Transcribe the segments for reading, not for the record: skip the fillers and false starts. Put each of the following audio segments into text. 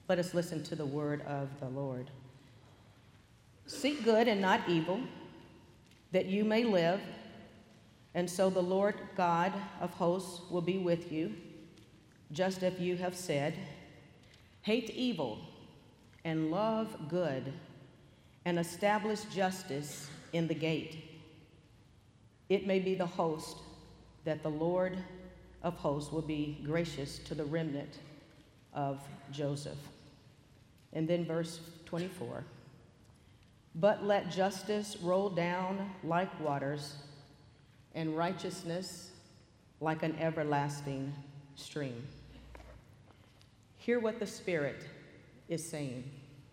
Let us listen to the word of the Lord. Seek good and not evil, that you may live, and so the Lord God of hosts will be with you, just as you have said. Hate evil and love good, and establish justice in the gate. It may be the host that the Lord of hosts will be gracious to the remnant of Joseph. And then verse 24. But let justice roll down like waters, and righteousness like an everlasting stream. Hear what the Spirit is saying.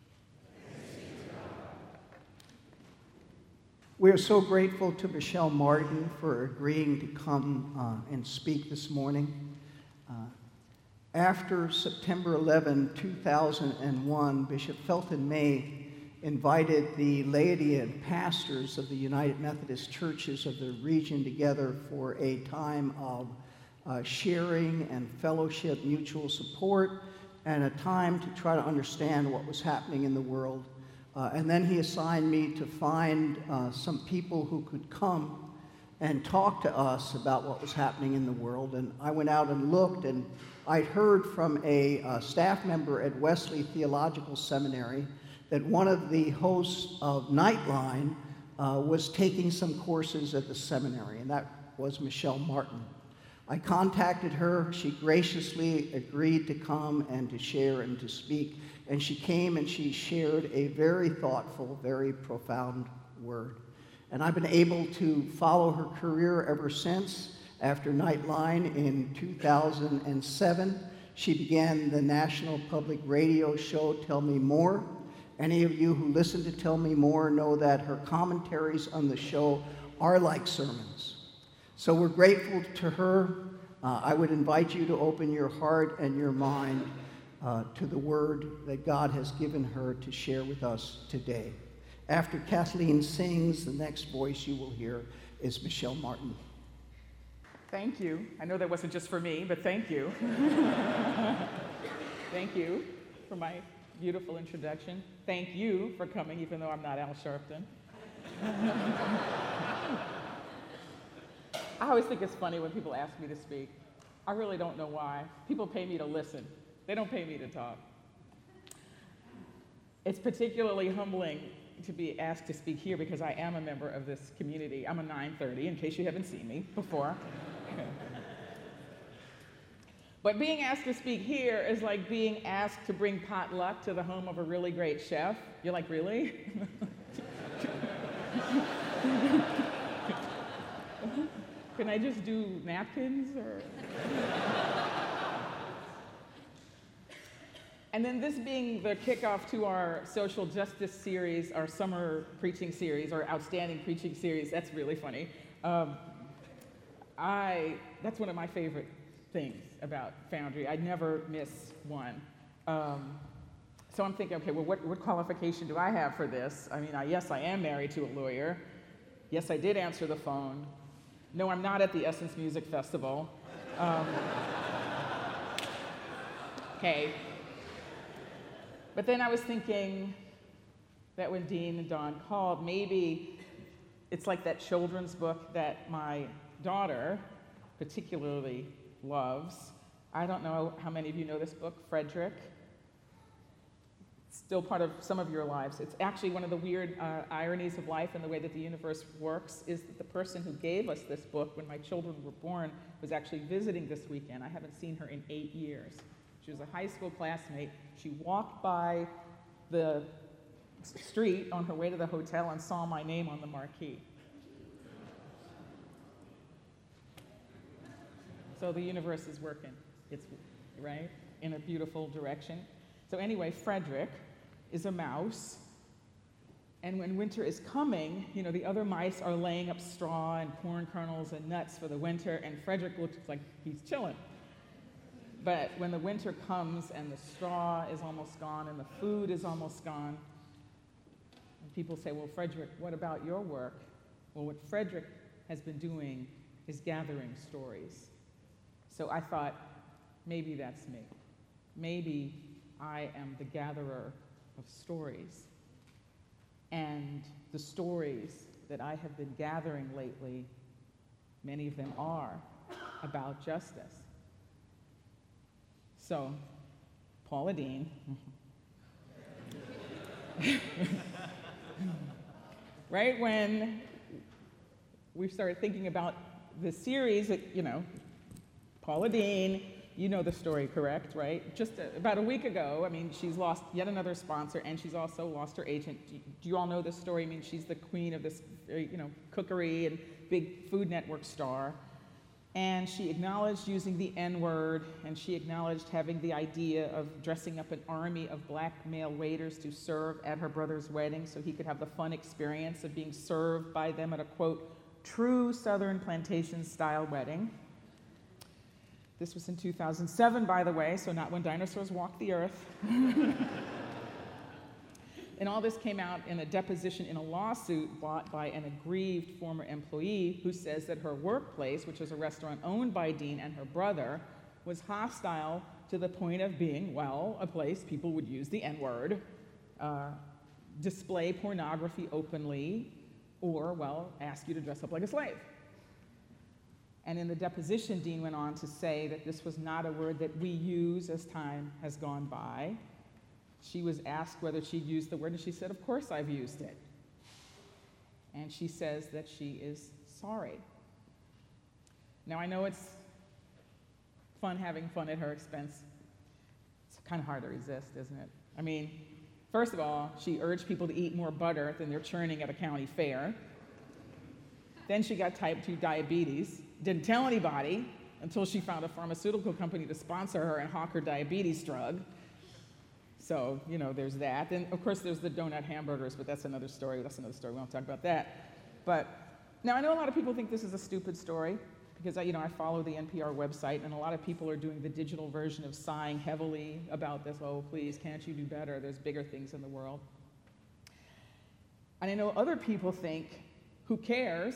We are so grateful to Michelle Martin for agreeing to come and speak this morning. After September 11, 2001, Bishop Felton May invited the laity and pastors of the United Methodist Churches of the region together for a time of sharing and fellowship, mutual support, and a time to try to understand what was happening in the world. And then he assigned me to find some people who could come and talk to us about what was happening in the world. And I went out and looked, and I'd heard from a staff member at Wesley Theological Seminary that one of the hosts of Nightline was taking some courses at the seminary, and that was Michelle Martin. I contacted her. She graciously agreed to come and to share and to speak. And she came and she shared a very thoughtful, very profound word. And I've been able to follow her career ever since. After Nightline in 2007, she began the national public radio show Tell Me More. Any of you who listen to Tell Me More know that her commentaries on the show are like sermons. So we're grateful to her. I would invite you to open your heart and your mind to the word that God has given her to share with us today. After Kathleen sings, the next voice you will hear is Michelle Martin. Thank you. I know that wasn't just for me, but thank you. Thank you for my beautiful introduction. Thank you for coming, even though I'm not Al Sharpton. I always think it's funny when people ask me to speak. I really don't know why. People pay me to listen. They don't pay me to talk. It's particularly humbling to be asked to speak here because I am a member of this community. I'm a 930, in case you haven't seen me before. But being asked to speak here is like being asked to bring potluck to the home of a really great chef. You're like, really? Can I just do napkins or? And then this being the kickoff to our social justice series, our summer preaching series, our outstanding preaching series, that's really funny. That's one of my favorite things about Foundry. I never miss one. So I'm thinking, okay, well, what qualification do I have for this? I mean, yes, I am married to a lawyer. Yes, I did answer the phone. No, I'm not at the Essence Music Festival. Okay. But then I was thinking that when Dean and Don called, maybe it's like that children's book that my daughter particularly loves. I don't know how many of you know this book, Frederick. It's still part of some of your lives. It's actually one of the weird ironies of life and the way that the universe works is that the person who gave us this book when my children were born was actually visiting this weekend. I haven't seen her in 8 years. She was a high school classmate. She walked by the street on her way to the hotel and saw my name on the marquee. So the universe is working, it's right, in a beautiful direction. So anyway, Frederick is a mouse, and when winter is coming, you know, the other mice are laying up straw and corn kernels and nuts for the winter, and Frederick looks like he's chilling. But when the winter comes and the straw is almost gone and the food is almost gone, and people say, well, Frederick, what about your work? Well, what Frederick has been doing is gathering stories. So I thought, maybe that's me. Maybe I am the gatherer of stories. And the stories that I have been gathering lately, many of them are about justice. So, Paula Deen, right when we started thinking about this series, Paula Deen, you know the story, correct, right? Just about a week ago, I mean, she's lost yet another sponsor, and she's also lost her agent. Do you all know this story? I mean, she's the queen of this, cookery and big Food Network star. And she acknowledged using the N-word, and she acknowledged having the idea of dressing up an army of black male waiters to serve at her brother's wedding so he could have the fun experience of being served by them at a, quote, true Southern plantation-style wedding. This was in 2007, by the way, so not when dinosaurs walked the earth. And all this came out in a deposition in a lawsuit brought by an aggrieved former employee who says that her workplace, which was a restaurant owned by Deen and her brother, was hostile to the point of being, well, a place people would use the N-word, display pornography openly, or, well, ask you to dress up like a slave. And in the deposition, Deen went on to say that this was not a word that we use as time has gone by. She was asked whether she'd used the word, and she said, of course I've used it. And she says that she is sorry. Now, I know it's fun having fun at her expense. It's kind of hard to resist, isn't it? I mean, first of all, she urged people to eat more butter than they're churning at a county fair. Then she got type 2 diabetes. Didn't tell anybody until she found a pharmaceutical company to sponsor her and hawk her diabetes drug. So, there's that. And of course, there's the donut hamburgers, but that's another story. We won't talk about that. But now I know a lot of people think this is a stupid story because I follow the NPR website, and a lot of people are doing the digital version of sighing heavily about this. Oh, please, can't you do better? There's bigger things in the world. And I know other people think, who cares?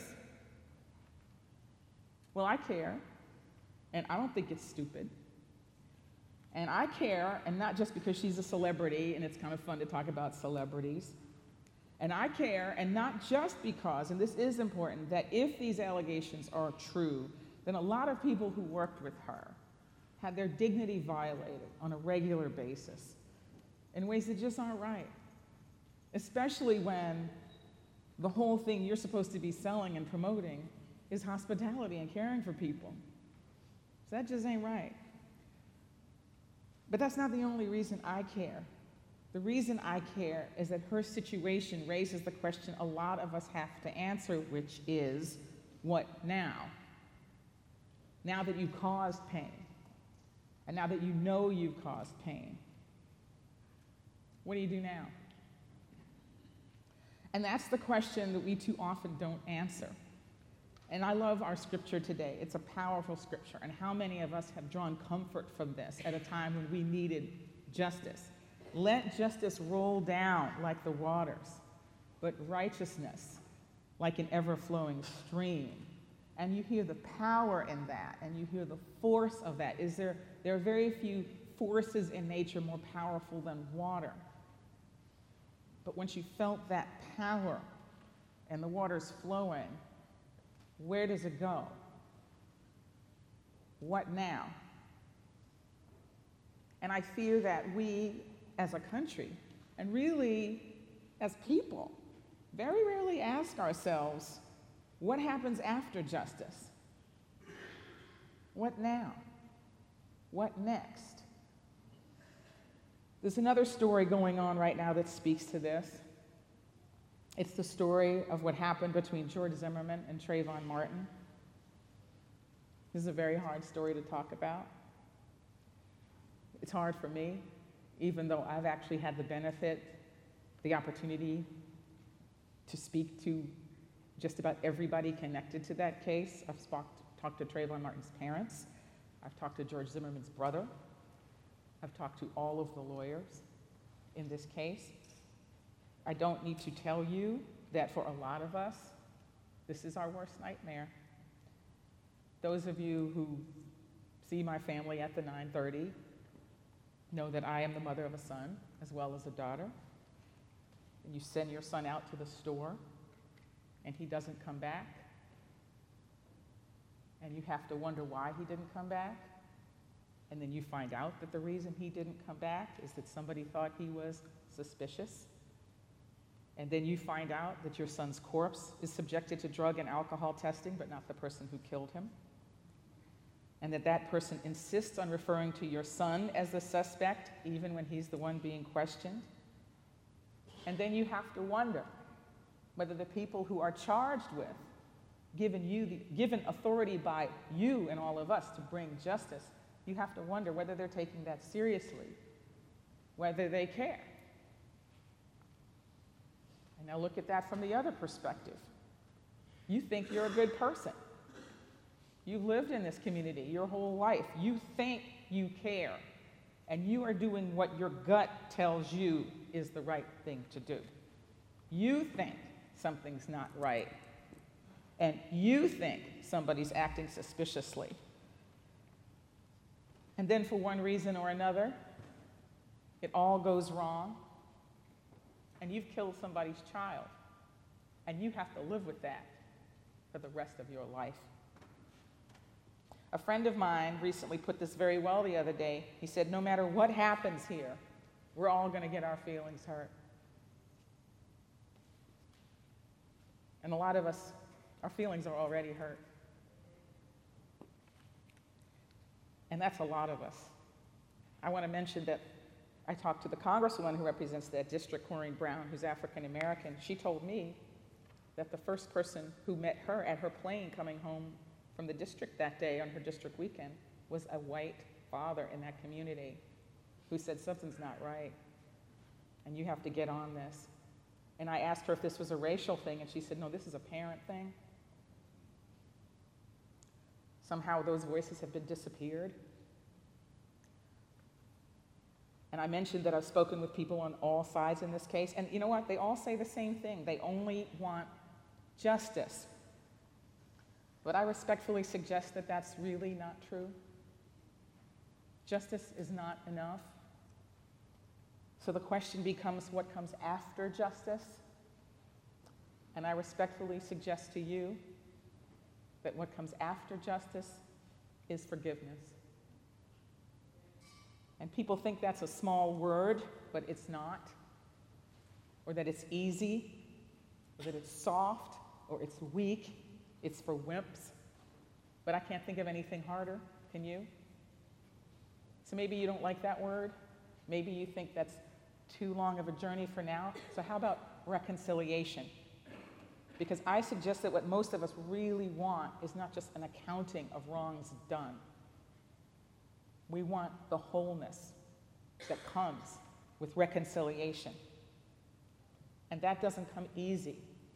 Well, I care, and I don't think it's stupid. And I care, and not just because she's a celebrity, and it's kind of fun to talk about celebrities. And I care, and not just because, and this is important, that if these allegations are true, then a lot of people who worked with her had their dignity violated on a regular basis in ways that just aren't right. Especially when the whole thing you're supposed to be selling and promoting is hospitality and caring for people. So that just ain't right. But that's not the only reason I care. The reason I care is that her situation raises the question a lot of us have to answer, which is, what now? Now that you've caused pain, and now that you know you've caused pain, what do you do now? And that's the question that we too often don't answer. And I love our scripture today. It's a powerful scripture. And how many of us have drawn comfort from this at a time when we needed justice? Let justice roll down like the waters, but righteousness like an ever-flowing stream. And you hear the power in that, and you hear the force of that. There are very few forces in nature more powerful than water. But once you felt that power and the water's flowing, where does it go? What now? And I fear that we, as a country, and really as people, very rarely ask ourselves, what happens after justice? What now? What next? There's another story going on right now that speaks to this. It's the story of what happened between George Zimmerman and Trayvon Martin. This is a very hard story to talk about. It's hard for me, even though I've actually had the benefit, the opportunity to speak to just about everybody connected to that case. I've talked to Trayvon Martin's parents. I've talked to George Zimmerman's brother. I've talked to all of the lawyers in this case. I don't need to tell you that for a lot of us, this is our worst nightmare. Those of you who see my family at the 9:30, Know that I am the mother of a son as well as a daughter. And you send your son out to the store and he doesn't come back. And you have to wonder why he didn't come back. And then you find out that the reason he didn't come back is that somebody thought he was suspicious. And then you find out that your son's corpse is subjected to drug and alcohol testing, but not the person who killed him. And that person insists on referring to your son as the suspect, even when he's the one being questioned. And then you have to wonder whether the people who are charged with, given authority by you and all of us to bring justice, you have to wonder whether they're taking that seriously, whether they care. And now look at that from the other perspective. You think you're a good person. You've lived in this community your whole life. You think you care. And you are doing what your gut tells you is the right thing to do. You think something's not right. And you think somebody's acting suspiciously. And then for one reason or another, it all goes wrong. And you've killed somebody's child. And you have to live with that for the rest of your life. A friend of mine recently put this very well the other day. He said, no matter what happens here, we're all going to get our feelings hurt. And a lot of us, our feelings are already hurt. And that's a lot of us. I want to mention that I talked to the congresswoman who represents that district, Corrine Brown, who's African American. She told me that the first person who met her at her plane coming home from the district that day on her district weekend was a white father in that community who said, something's not right, and you have to get on this. And I asked her if this was a racial thing, and she said, no, this is a parent thing. Somehow those voices have been disappeared. And I mentioned that I've spoken with people on all sides in this case, and you know what? They all say the same thing. They only want justice. But I respectfully suggest that that's really not true. Justice is not enough. So the question becomes, what comes after justice? And I respectfully suggest to you that what comes after justice is forgiveness. And people think that's a small word, but it's not. Or that it's easy, or that it's soft, or it's weak. It's for wimps. But I can't think of anything harder. Can you? So maybe you don't like that word. Maybe you think that's too long of a journey for now. So how about reconciliation? Because I suggest that what most of us really want is not just an accounting of wrongs done. We want the wholeness that comes with reconciliation. And that doesn't come easy,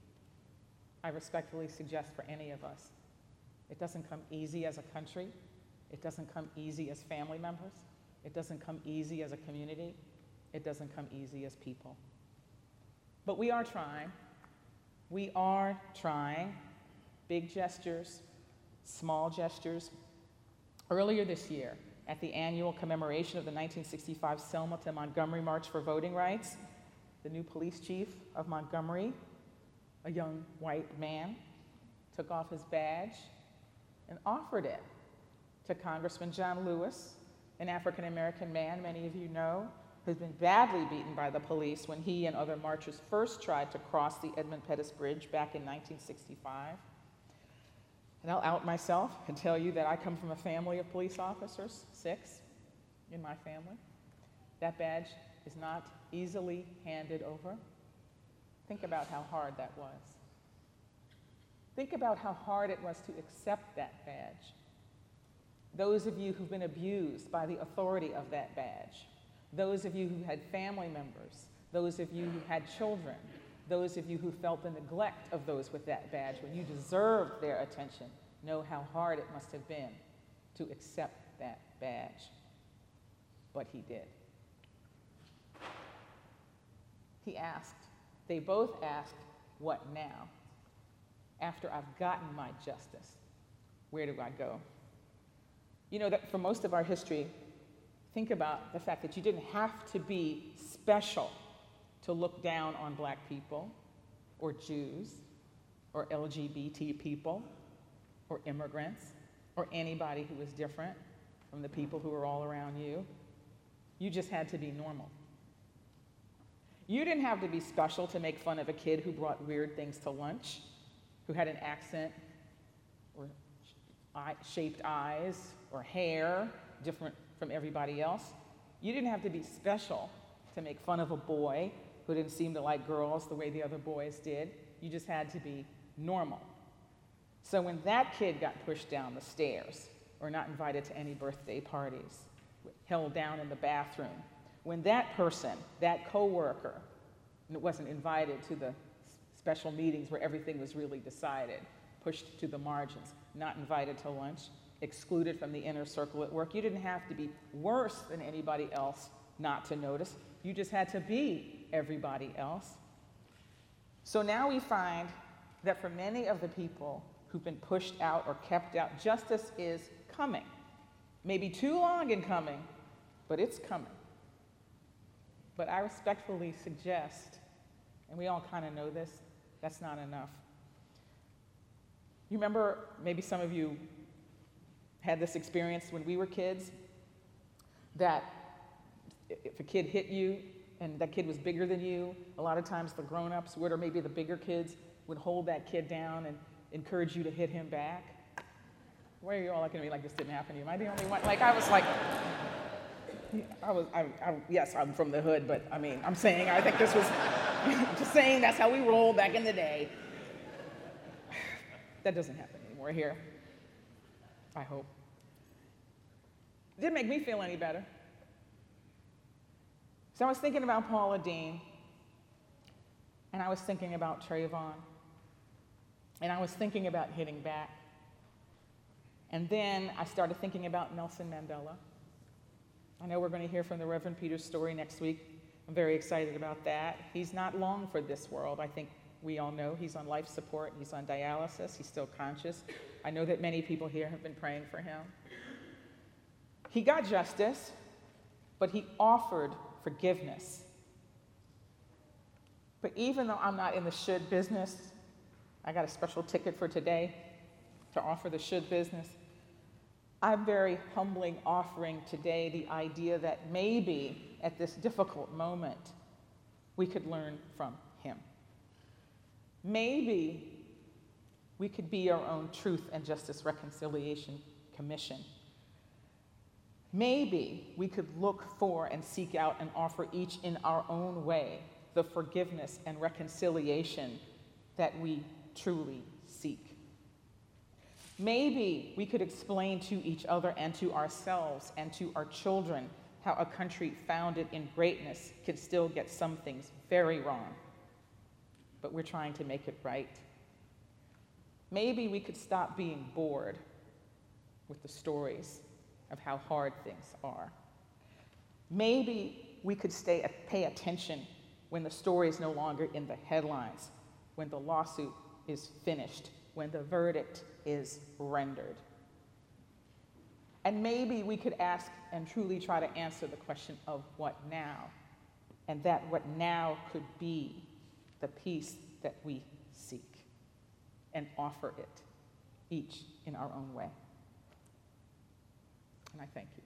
I respectfully suggest, for any of us. It doesn't come easy as a country. It doesn't come easy as family members. It doesn't come easy as a community. It doesn't come easy as people. But we are trying. We are trying. Big gestures, small gestures. Earlier this year, at the annual commemoration of the 1965 Selma to Montgomery March for Voting Rights, the new police chief of Montgomery, a young white man, took off his badge and offered it to Congressman John Lewis, an African-American man many of you know, who's been badly beaten by the police when he and other marchers first tried to cross the Edmund Pettus Bridge back in 1965. And I'll out myself and tell you that I come from a family of police officers, 6 in my family. That badge is not easily handed over. Think about how hard that was. Think about how hard it was to accept that badge. Those of you who've been abused by the authority of that badge, those of you who had family members, those of you who had children, those of you who felt the neglect of those with that badge when you deserved their attention, know how hard it must have been to accept that badge. But he did. He asked, they both asked, what now? After I've gotten my justice, where do I go? You know that for most of our history, think about the fact that you didn't have to be special to look down on black people or Jews or LGBT people or immigrants or anybody who was different from the people who were all around you. You just had to be normal. You didn't have to be special to make fun of a kid who brought weird things to lunch, who had an accent or shaped eyes or hair different from everybody else. You didn't have to be special to make fun of a boy who didn't seem to like girls the way the other boys did. You just had to be normal. So when that kid got pushed down the stairs or not invited to any birthday parties, held down in the bathroom, when that person, that coworker, wasn't invited to the special meetings where everything was really decided, pushed to the margins, not invited to lunch, excluded from the inner circle at work, you didn't have to be worse than anybody else not to notice. You just had to be everybody else. So now we find that for many of the people who've been pushed out or kept out, justice is coming. Maybe too long in coming, but it's coming. But I respectfully suggest, and we all kind of know this, that's not enough. You remember, maybe some of you had this experience when we were kids, that if a kid hit you and that kid was bigger than you, a lot of times the grown-ups would, or maybe the bigger kids, would hold that kid down and encourage you to hit him back. Why are you all looking at me like this didn't happen to you? Am I the only one? Like, I was like, yes, I'm from the hood, but I mean, I'm saying, I think this was, just saying that's how we rolled back in the day. That doesn't happen anymore here, I hope. It didn't make me feel any better. So I was thinking about Paula Deen, and I was thinking about Trayvon, and I was thinking about hitting back. And then I started thinking about Nelson Mandela. I know we're going to hear from the Reverend Peter's story next week. I'm very excited about that. He's not long for this world. I think we all know he's on life support. He's on dialysis. He's still conscious. I know that many people here have been praying for him. He got justice, but he offered forgiveness. But even though I'm not in the should business, I got a special ticket for today to offer the should business. I'm very humbling offering today the idea that maybe at this difficult moment, we could learn from him. Maybe we could be our own Truth and Justice Reconciliation Commission. Maybe we could look for and seek out and offer each in our own way the forgiveness and reconciliation that we truly seek. Maybe we could explain to each other and to ourselves and to our children how a country founded in greatness can still get some things very wrong, but we're trying to make it right. Maybe we could stop being bored with the stories of how hard things are. Maybe we could pay attention when the story is no longer in the headlines, when the lawsuit is finished, when the verdict is rendered. And maybe we could ask and truly try to answer the question of what now, and that what now could be the peace that we seek, and offer it, each in our own way. And I thank you.